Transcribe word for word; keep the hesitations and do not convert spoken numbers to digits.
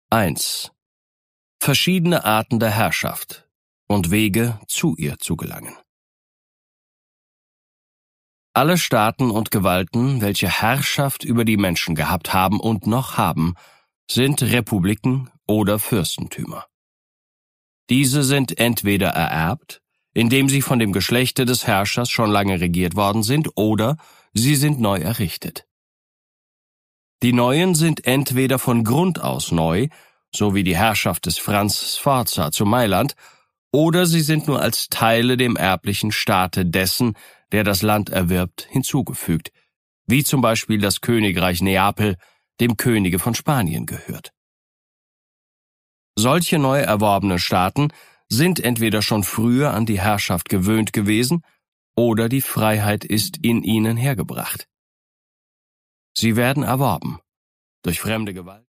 eins. Verschiedene Arten der Herrschaft und Wege, zu ihr zu gelangen. Alle Staaten und Gewalten, welche Herrschaft über die Menschen gehabt haben und noch haben, sind Republiken oder Fürstentümer. Diese sind entweder ererbt, indem sie von dem Geschlechte des Herrschers schon lange regiert worden sind, oder sie sind neu errichtet. Die neuen sind entweder von Grund aus neu, so wie die Herrschaft des Franz Sforza zu Mailand, oder sie sind nur als Teile dem erblichen Staate dessen, der das Land erwirbt, hinzugefügt, wie zum Beispiel das Königreich Neapel dem Könige von Spanien gehört. Solche neu erworbene Staaten sind entweder schon früher an die Herrschaft gewöhnt gewesen, oder die Freiheit ist in ihnen hergebracht. Sie werden erworben durch fremde Gewalt.